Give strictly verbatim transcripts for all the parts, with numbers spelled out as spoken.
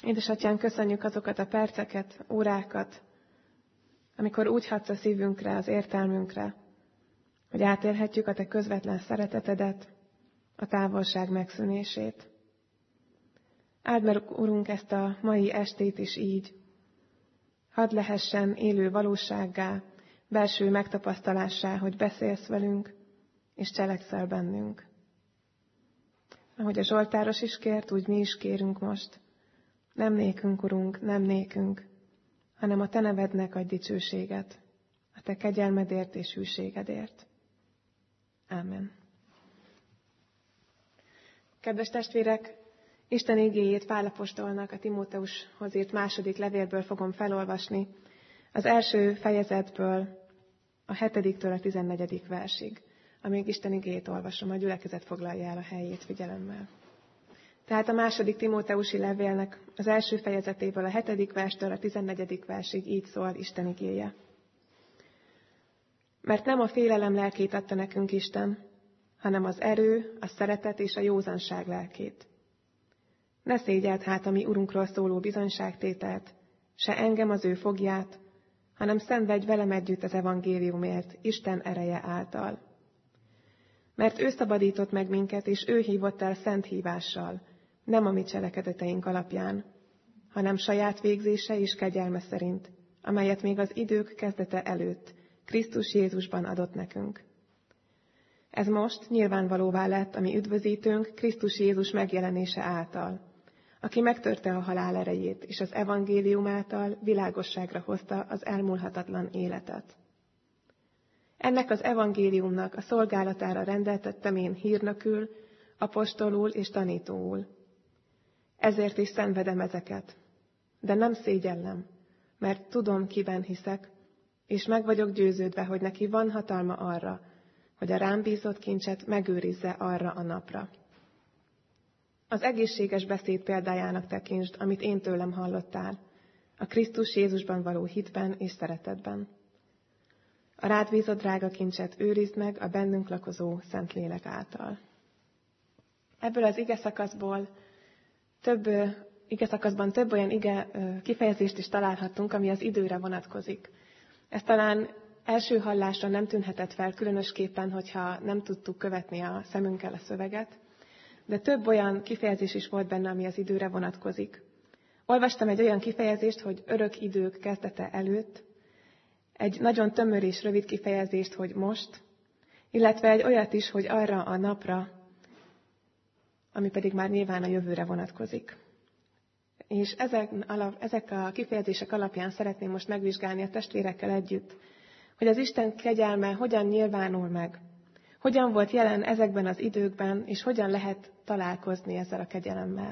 Édesatyánk, köszönjük azokat a perceket, órákat, amikor úgy hatsz a szívünkre, az értelmünkre, hogy átélhetjük a Te közvetlen szeretetedet, a távolság megszűnését. Áld meg, Urunk, ezt a mai estét is így. Hadd lehessen élő valósággá, belső megtapasztalássá, hogy beszélsz velünk, és cselekszel bennünk. Ahogy a Zsoltáros is kért, úgy mi is kérünk most. Nem nékünk, Urunk, nem nékünk, hanem a Te nevednek adj dicsőséget, a Te kegyelmedért és hűségedért. Ámen. Kedves testvérek, Isten igéjét Pál apostolnak a Timóteushoz írt második levélből fogom felolvasni, az első fejezetből a hetediktől a tizennegyedik versig. Amíg Isten igéjét olvasom, a gyülekezet foglalja el a helyét figyelemmel. Tehát a második Timóteusi levélnek az első fejezetéből a hetedik verstől a tizennegyedik versig így szól Isten igéje. Mert nem a félelem lelkét adta nekünk Isten, hanem az erő, a szeretet és a józanság lelkét. Ne szégyeld hát a mi Urunkról szóló bizonyságtételt, se engem az ő fogját, hanem szenvedj velem együtt az evangéliumért, Isten ereje által. Mert ő szabadított meg minket, és ő hívott el szent hívással, nem a mi cselekedeteink alapján, hanem saját végzése és kegyelme szerint, amelyet még az idők kezdete előtt Krisztus Jézusban adott nekünk. Ez most nyilvánvalóvá lett a mi üdvözítőnk Krisztus Jézus megjelenése által, aki megtörte a halál erejét, és az evangélium által világosságra hozta az elmúlhatatlan életet. Ennek az evangéliumnak a szolgálatára rendeltettem én hírnökül, apostolul és tanítóul. Ezért is szenvedem ezeket, de nem szégyellem, mert tudom, kiben hiszek, és meg vagyok győződve, hogy neki van hatalma arra, hogy a rám bízott kincset megőrizze arra a napra. Az egészséges beszéd példájának tekintsd, amit én tőlem hallottál, a Krisztus Jézusban való hitben és szeretetben. A rád bízott drága kincset őrizd meg a bennünk lakozó Szentlélek által. Ebből az igeszakaszból több, igeszakaszban több olyan ige kifejezést is találhattunk, ami az időre vonatkozik. Ez talán első hallásra nem tűnhetett fel, különösképpen, hogyha nem tudtuk követni a szemünkkel a szöveget, de több olyan kifejezés is volt benne, ami az időre vonatkozik. Olvastam egy olyan kifejezést, hogy örök idők kezdete előtt, egy nagyon tömör és rövid kifejezést, hogy most, illetve egy olyat is, hogy arra a napra, ami pedig már nyilván a jövőre vonatkozik. És ezek, alap, ezek a kifejezések alapján szeretném most megvizsgálni a testvérekkel együtt, hogy az Isten kegyelme hogyan nyilvánul meg, hogyan volt jelen ezekben az időkben, és hogyan lehet találkozni ezzel a kegyelemmel.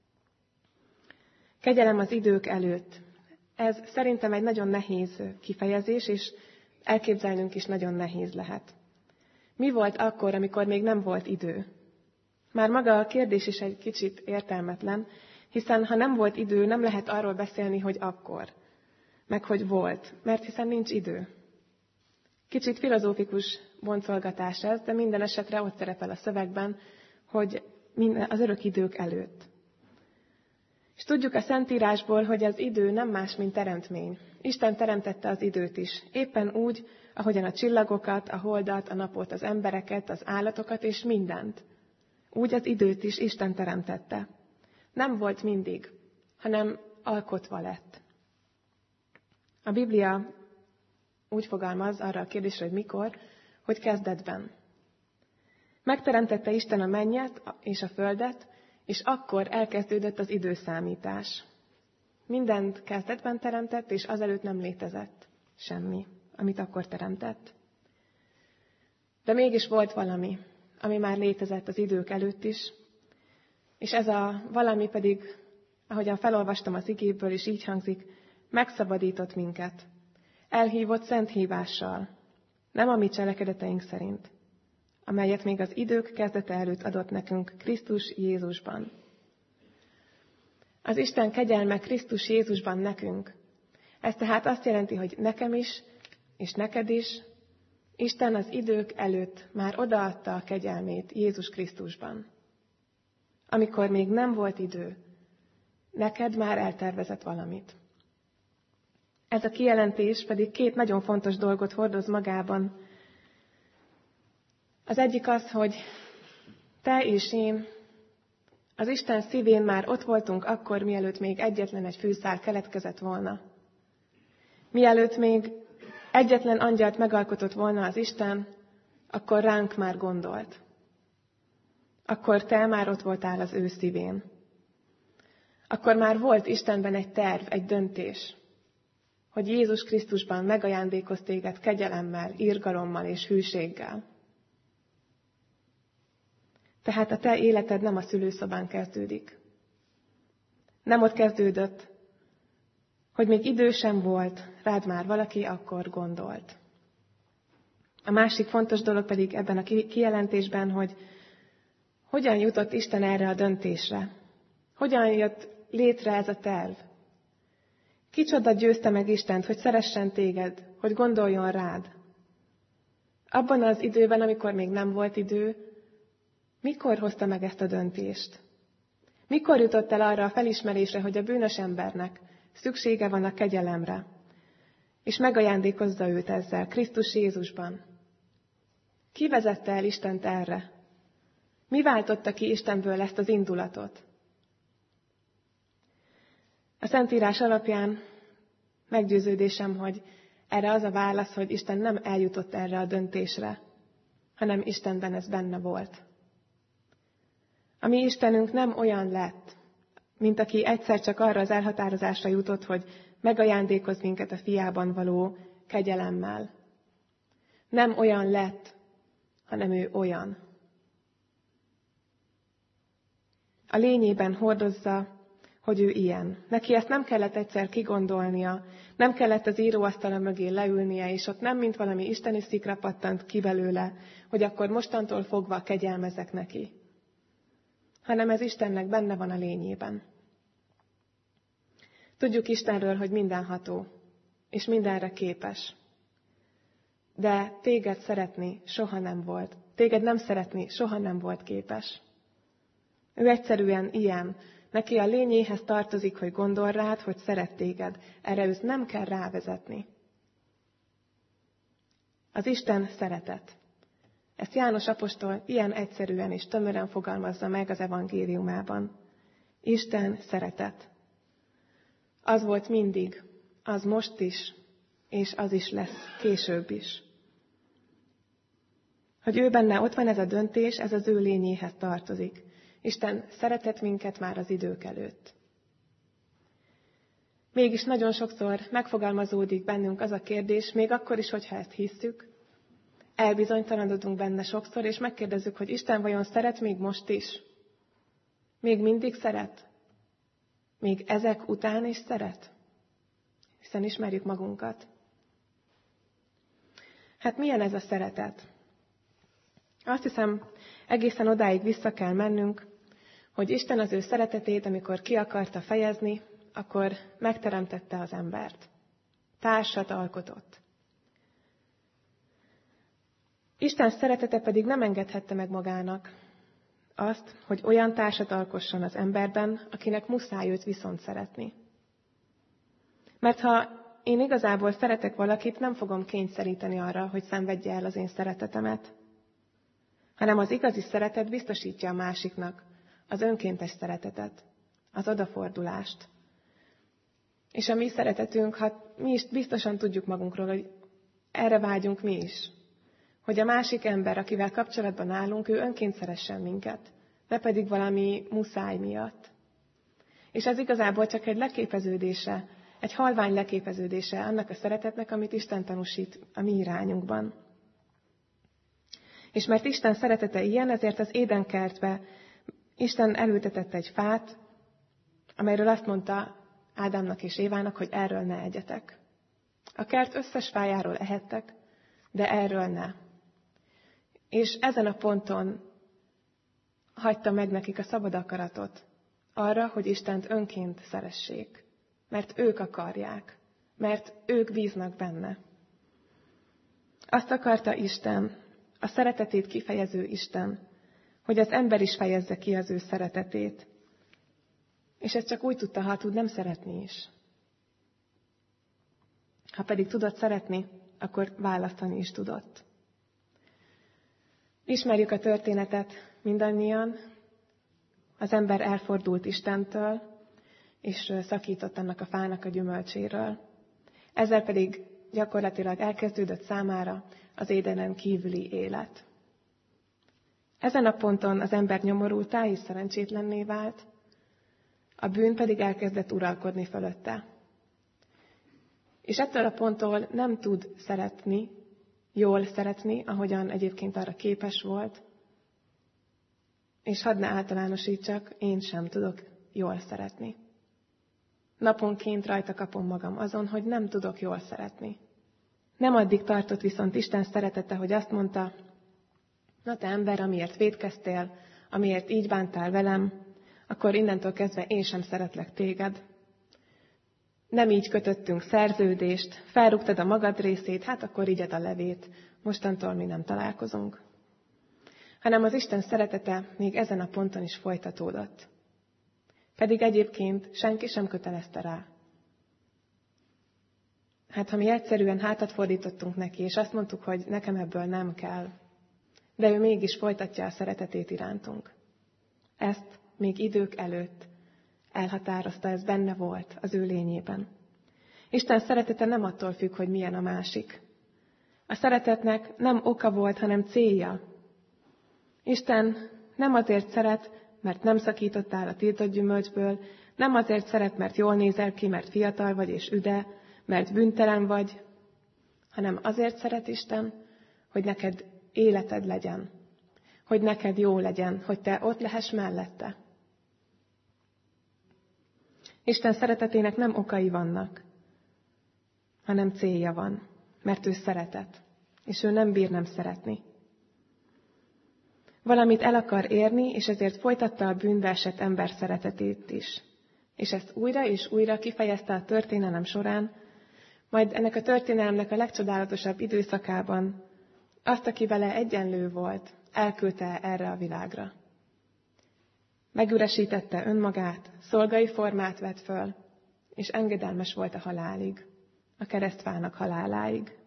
Kegyelem az idők előtt. Ez szerintem egy nagyon nehéz kifejezés, és elképzelnünk is nagyon nehéz lehet. Mi volt akkor, amikor még nem volt idő? Már maga a kérdés is egy kicsit értelmetlen, hiszen ha nem volt idő, nem lehet arról beszélni, hogy akkor, meg hogy volt, mert hiszen nincs idő. Kicsit filozófikus boncolgatás ez, de minden esetre ott szerepel a szövegben, hogy az örök idők előtt. És tudjuk a Szentírásból, hogy az idő nem más, mint teremtmény. Isten teremtette az időt is, éppen úgy, ahogyan a csillagokat, a holdat, a napot, az embereket, az állatokat és mindent. Úgy az időt is Isten teremtette. Nem volt mindig, hanem alkotva lett. A Biblia úgy fogalmaz arra a kérdésre, hogy mikor, hogy kezdetben. Megteremtette Isten a mennyet és a földet, és akkor elkezdődött az időszámítás. Mindent kezdetben teremtett, és azelőtt nem létezett semmi, amit akkor teremtett. De mégis volt valami, ami már létezett az idők előtt is, és ez a valami pedig, ahogyan felolvastam az igéből, és így hangzik, megszabadított minket. Elhívott szent hívással, nem a mi cselekedeteink szerint, amelyet még az idők kezdete előtt adott nekünk Krisztus Jézusban. Az Isten kegyelme Krisztus Jézusban nekünk. Ez tehát azt jelenti, hogy nekem is, és neked is, Isten az idők előtt már odaadta a kegyelmét Jézus Krisztusban. Amikor még nem volt idő, neked már eltervezett valamit. Ez a kijelentés pedig két nagyon fontos dolgot hordoz magában. Az egyik az, hogy te és én az Isten szívén már ott voltunk akkor, mielőtt még egyetlen egy fűszál keletkezett volna. Mielőtt még egyetlen angyalt megalkotott volna az Isten, akkor ránk már gondolt. Akkor te már ott voltál az ő szívén. Akkor már volt Istenben egy terv, egy döntés, hogy Jézus Krisztusban megajándékoz téged kegyelemmel, irgalommal és hűséggel. Tehát a te életed nem a szülőszobán kezdődik. Nem ott kezdődött, hogy még idő sem volt, rád már valaki akkor gondolt. A másik fontos dolog pedig ebben a kijelentésben, hogy hogyan jutott Isten erre a döntésre. Hogyan jött létre ez a terv. Kicsoda győzte meg Istent, hogy szeressen téged, hogy gondoljon rád. Abban az időben, amikor még nem volt idő, mikor hozta meg ezt a döntést? Mikor jutott el arra a felismerésre, hogy a bűnös embernek szüksége van a kegyelemre, és megajándékozza őt ezzel, Krisztus Jézusban? Ki vezette el Istent erre? Mi váltotta ki Istenből ezt az indulatot? A Szentírás alapján meggyőződésem, hogy erre az a válasz, hogy Isten nem eljutott erre a döntésre, hanem Istenben ez benne volt. A mi Istenünk nem olyan lett, mint aki egyszer csak arra az elhatározásra jutott, hogy megajándékoz minket a fiában való kegyelemmel. Nem olyan lett, hanem ő olyan. A lényében hordozza, hogy ő ilyen. Neki ezt nem kellett egyszer kigondolnia, nem kellett az íróasztala mögé leülnie, és ott nem mint valami isteni szikra pattant ki belőle, hogy akkor mostantól fogva kegyelmezek neki. Hanem ez Istennek benne van a lényében. Tudjuk Istenről, hogy mindenható, és mindenre képes. De téged szeretni soha nem volt. Téged nem szeretni soha nem volt képes. Ő egyszerűen ilyen. Neki a lényéhez tartozik, hogy gondol rád, hogy szeret téged. Erre őt nem kell rávezetni. Az Isten szeretet. Ezt János apostol ilyen egyszerűen és tömören fogalmazza meg az evangéliumában. Isten szeretet. Az volt mindig, az most is, és az is lesz később is. Hogy ő benne ott van ez a döntés, ez az ő lényéhez tartozik. Isten szeretett minket már az idők előtt. Mégis nagyon sokszor megfogalmazódik bennünk az a kérdés, még akkor is, hogyha ezt hisszük, elbizonytalanodunk benne sokszor, és megkérdezzük, hogy Isten vajon szeret még most is? Még mindig szeret? Még ezek után is szeret? Hiszen ismerjük magunkat. Hát milyen ez a szeretet? Azt hiszem, egészen odáig vissza kell mennünk, hogy Isten az ő szeretetét, amikor ki akarta fejezni, akkor megteremtette az embert. Társat alkotott. Isten szeretete pedig nem engedhette meg magának azt, hogy olyan társat alkosson az emberben, akinek muszáj őt viszont szeretni. Mert ha én igazából szeretek valakit, nem fogom kényszeríteni arra, hogy szenvedje el az én szeretetemet, hanem az igazi szeretet biztosítja a másiknak az önkéntes szeretetet, az odafordulást. És a mi szeretetünk, ha mi is biztosan tudjuk magunkról, hogy erre vágyunk mi is, hogy a másik ember, akivel kapcsolatban állunk, ő önként szeressen minket, ne pedig valami muszáj miatt. És ez igazából csak egy leképeződése, egy halvány leképeződése annak a szeretetnek, amit Isten tanúsít a mi irányunkban. És mert Isten szeretete ilyen, ezért az Édenkertbe Isten elültetett egy fát, amelyről azt mondta Ádámnak és Évának, hogy erről ne egyetek. A kert összes fájáról ehettek, de erről ne. És ezen a ponton hagyta meg nekik a szabad akaratot arra, hogy Istent önként szeressék. Mert ők akarják, mert ők bíznak benne. Azt akarta Isten, a szeretetét kifejező Isten, hogy az ember is fejezze ki az ő szeretetét. És ezt csak úgy tudta, ha tud nem szeretni is. Ha pedig tudott szeretni, akkor választani is tudott. Ismerjük a történetet mindannyian. Az ember elfordult Istentől, és szakított annak a fának a gyümölcséről. Ezzel pedig gyakorlatilag elkezdődött számára az édenen kívüli élet. Ezen a ponton az ember nyomorultá és szerencsétlenné vált, a bűn pedig elkezdett uralkodni fölötte. És ettől a ponttól nem tud szeretni, jól szeretni, ahogyan egyébként arra képes volt, és hadd ne általánosítsak, én sem tudok jól szeretni. Naponként rajta kapom magam azon, hogy nem tudok jól szeretni. Nem addig tartott viszont Isten szeretete, hogy azt mondta, na te ember, amiért vétkeztél, amiért így bántál velem, akkor innentől kezdve én sem szeretlek téged. Nem így kötöttünk szerződést, felrúgtad a magad részét, hát akkor igyed a levét, mostantól mi nem találkozunk. Hanem az Isten szeretete még ezen a ponton is folytatódott. Pedig egyébként senki sem kötelezte rá. Hát ha mi egyszerűen hátat fordítottunk neki, és azt mondtuk, hogy nekem ebből nem kell, de ő mégis folytatja a szeretetét irántunk. Ezt még idők előtt elhatározta, ez benne volt az ő lényében. Isten szeretete nem attól függ, hogy milyen a másik. A szeretetnek nem oka volt, hanem célja. Isten nem azért szeret, mert nem szakítottál a tiltott gyümölcsből, nem azért szeret, mert jól nézel ki, mert fiatal vagy és üde, mert bűntelen vagy, hanem azért szeret Isten, hogy neked életed legyen, hogy neked jó legyen, hogy te ott lehess mellette. Isten szeretetének nem okai vannak, hanem célja van, mert ő szeretet, és ő nem bír nem szeretni. Valamit el akar érni, és ezért folytatta a bűnbe esett ember szeretetét is. És ezt újra és újra kifejezte a történelem során, majd ennek a történelemnek a legcsodálatosabb időszakában azt, aki vele egyenlő volt, elküldte erre a világra. Megüresítette önmagát, szolgai formát vett föl, és engedelmes volt a halálig, a keresztfának haláláig.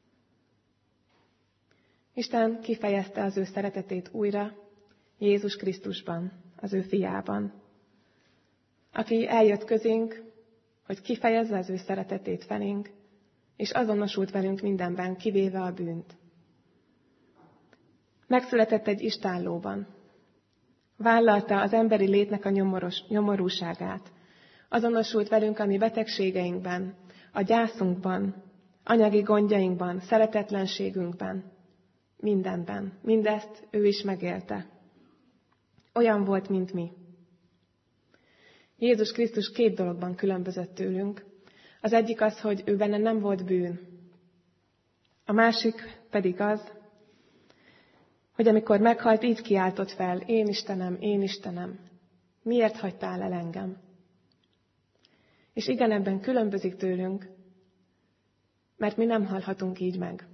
Isten kifejezte az ő szeretetét újra Jézus Krisztusban, az ő fiában, aki eljött közénk, hogy kifejezze az ő szeretetét felénk, és azonosult velünk mindenben, kivéve a bűnt. Megszületett egy istállóban. Vállalta az emberi létnek a nyomoros, nyomorúságát. Azonosult velünk a mi betegségeinkben, a gyászunkban, anyagi gondjainkban, szeretetlenségünkben, mindenben. Mindezt ő is megélte. Olyan volt, mint mi. Jézus Krisztus két dologban különbözött tőlünk. Az egyik az, hogy ő benne nem volt bűn. A másik pedig az, hogy amikor meghalt, így kiáltott fel, én Istenem, én Istenem, miért hagytál el engem? És igen, ebben különbözik tőlünk, mert mi nem halhatunk így meg.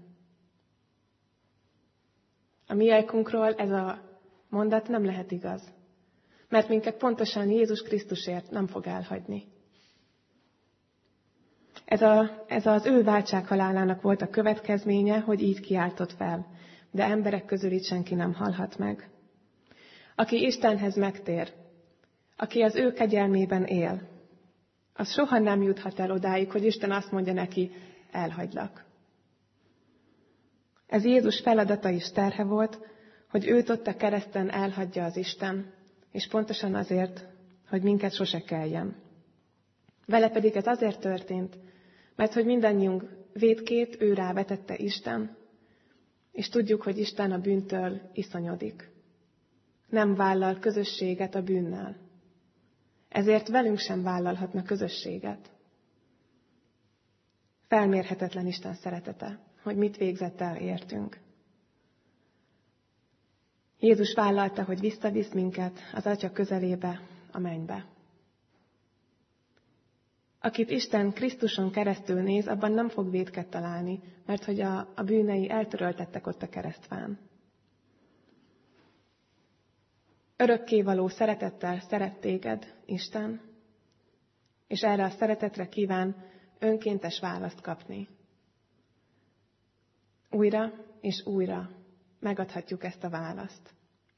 A mi ajkunkról ez a mondat nem lehet igaz, mert minket pontosan Jézus Krisztusért nem fog elhagyni. Ez, a, ez az ő váltsághalálának volt a következménye, hogy így kiáltott fel, de emberek közül itt senki nem halhat meg. Aki Istenhez megtér, aki az ő kegyelmében él, az soha nem juthat el odáig, hogy Isten azt mondja neki, elhagylak. Ez Jézus feladata is terhe volt, hogy őt ott a kereszten elhagyja az Isten, és pontosan azért, hogy minket sose kelljen. Vele pedig ez azért történt, mert hogy mindannyiunk vétkét ő rávetette Isten, és tudjuk, hogy Isten a bűntől iszonyodik. Nem vállal közösséget a bűnnel. Ezért velünk sem vállalhatna közösséget. Felmérhetetlen Isten szeretete, hogy mit végzett el értünk. Jézus vállalta, hogy visszavisz minket az Atya közelébe, a mennybe. Akit Isten Krisztuson keresztül néz, abban nem fog vétket találni, mert hogy a, a bűnei eltöröltettek ott a keresztfán. Örökkévaló szeretettel szeret téged, Isten, és erre a szeretetre kíván önkéntes választ kapni. Újra és újra megadhatjuk ezt a választ.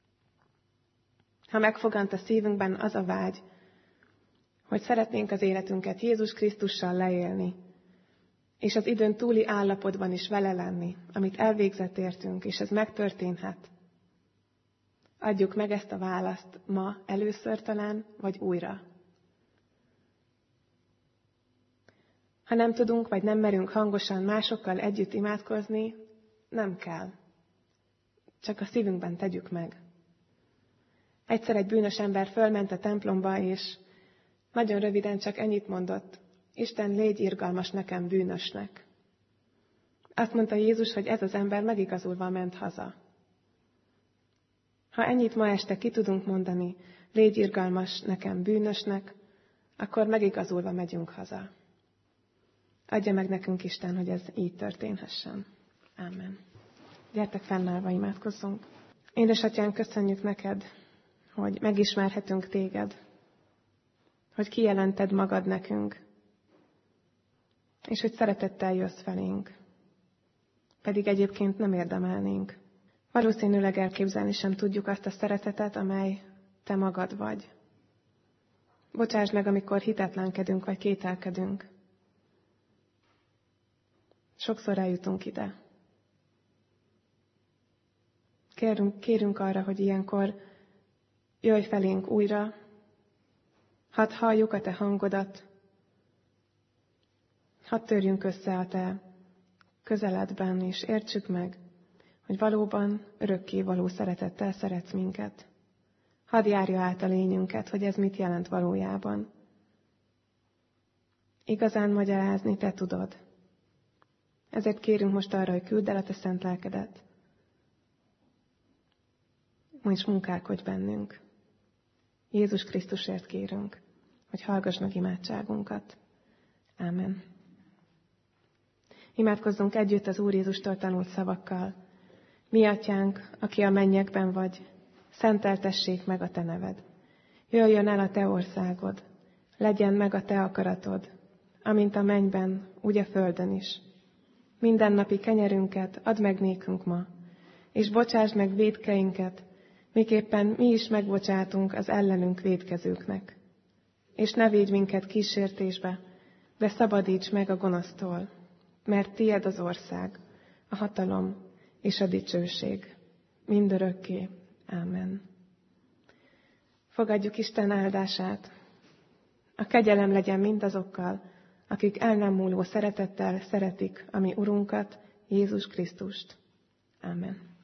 Ha megfogant a szívünkben az a vágy, hogy szeretnénk az életünket Jézus Krisztussal leélni, és az időn túli állapotban is vele lenni, amit elvégzett értünk, és ez megtörténhet, adjuk meg ezt a választ ma először talán, vagy újra. Ha nem tudunk, vagy nem merünk hangosan másokkal együtt imádkozni, nem kell. Csak a szívünkben tegyük meg. Egyszer egy bűnös ember fölment a templomba, és nagyon röviden csak ennyit mondott: Isten, légy irgalmas nekem, bűnösnek. Azt mondta Jézus, hogy ez az ember megigazulva ment haza. Ha ennyit ma este ki tudunk mondani, légy irgalmas nekem, bűnösnek, akkor megigazulva megyünk haza. Adja meg nekünk Isten, hogy ez így történhessen. Ámen. Gyertek fennállva, imádkozzunk. Édesatyánk, köszönjük neked, hogy megismerhetünk téged, hogy kijelented magad nekünk, és hogy szeretettel jössz felénk, pedig egyébként nem érdemelnénk. Valószínűleg elképzelni sem tudjuk azt a szeretetet, amely te magad vagy. Bocsásd meg, amikor hitetlenkedünk vagy kételkedünk. Sokszor eljutunk ide. Kérünk, kérünk arra, hogy ilyenkor jöjj felénk újra, hadd halljuk a te hangodat, hadd törjünk össze a te közeledben, és értsük meg, hogy valóban örökké való szeretettel szeretsz minket. Hadd járja át a lényünket, hogy ez mit jelent valójában. Igazán magyarázni te tudod. Ezért kérünk most arra, hogy küldd el a te szent lelkedet. És munkálkodj bennünk. Jézus Krisztusért kérünk, hogy hallgass meg imádságunkat. Ámen. Imádkozzunk együtt az Úr Jézustól tanult szavakkal. Mi atyánk, aki a mennyekben vagy, szenteltessék meg a te neved. Jöjjön el a te országod, legyen meg a te akaratod, amint a mennyben, úgy a földön is. Mindennapi kenyerünket add meg nékünk ma, és bocsásd meg vétkeinket, miképpen mi is megbocsátunk az ellenünk vétkezőknek. És ne védj minket kísértésbe, de szabadíts meg a gonosztól, mert tied az ország, a hatalom és a dicsőség mindörökké. Ámen. Fogadjuk Isten áldását. A kegyelem legyen mindazokkal, akik el nem múló szeretettel szeretik a mi Urunkat, Jézus Krisztust. Ámen.